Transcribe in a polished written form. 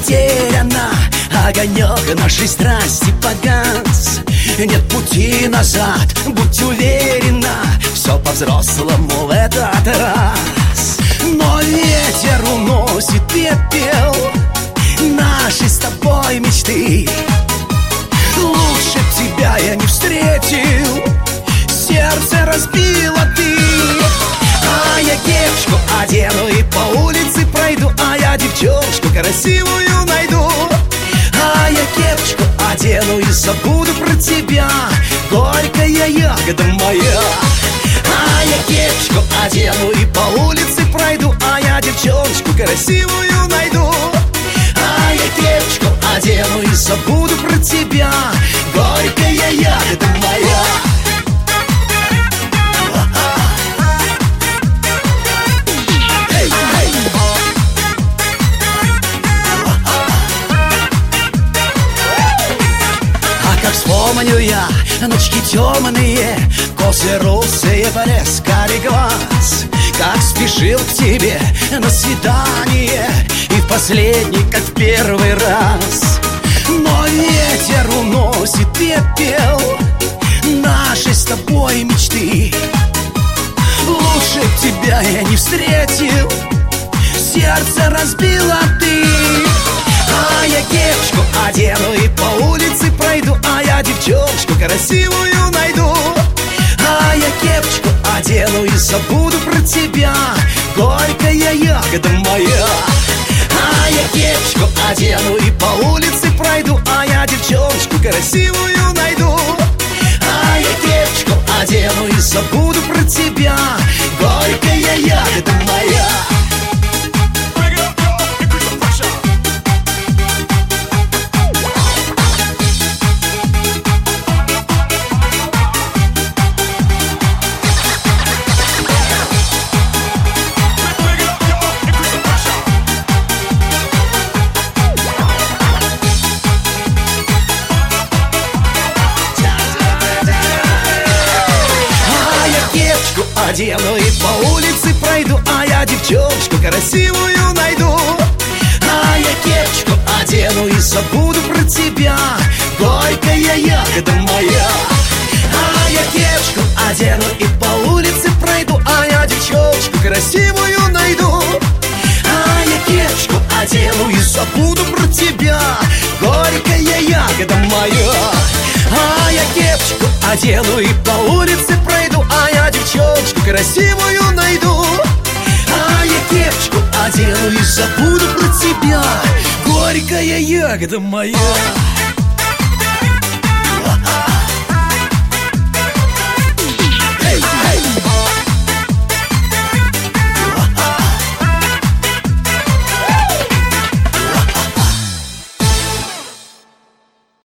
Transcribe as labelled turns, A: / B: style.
A: потеряна, огонек нашей страсти погас. Нет пути назад, будь уверена, все по-взрослому в этот раз. Но ветер уносит пепел нашей с тобой мечты. Лучше б тебя я не встретил, сердце разбила ты. А я кепочку одену и по улице пройду, а я девчоночку красивую найду. А я кепочку одену и забуду про тебя, горькая ягода моя. А я кепочку одену и по улице пройду, а я девчоночку красивую найду. А я кепочку одену и забуду про тебя, горькая ягода моя. Вспомню я ночки темные, косы русые, блеск карих глаз. Как спешил к тебе на свидание, и в последний, как в первый раз. Но ветер уносит пепел нашей с тобой мечты. Лучше б тебя я не встретил, сердце разбила ты. А я кепочку одену и по улице пройду, а я девчоночку красивую найду. А я кепочку одену и забуду про тебя, горькая ягода моя. А я кепочку одену и по улице пройду, а я девчоночку красивую найду. А я кепочку одену и забуду про тебя, горькая ягода моя. Одену и по улице пройду, а я девчоночку красивую найду. А я кепочку одену и забуду про тебя, горькая ягода моя. А я кепочку одену и по улице пройду, а я девчоночку красивую найду. А я кепочку одену и забуду про тебя, горькая ягода моя. А я кепочку одену и по улице пройду, а я девчоночку красивую найду. А я кепочку одену и забуду про тебя, горькая ягода моя.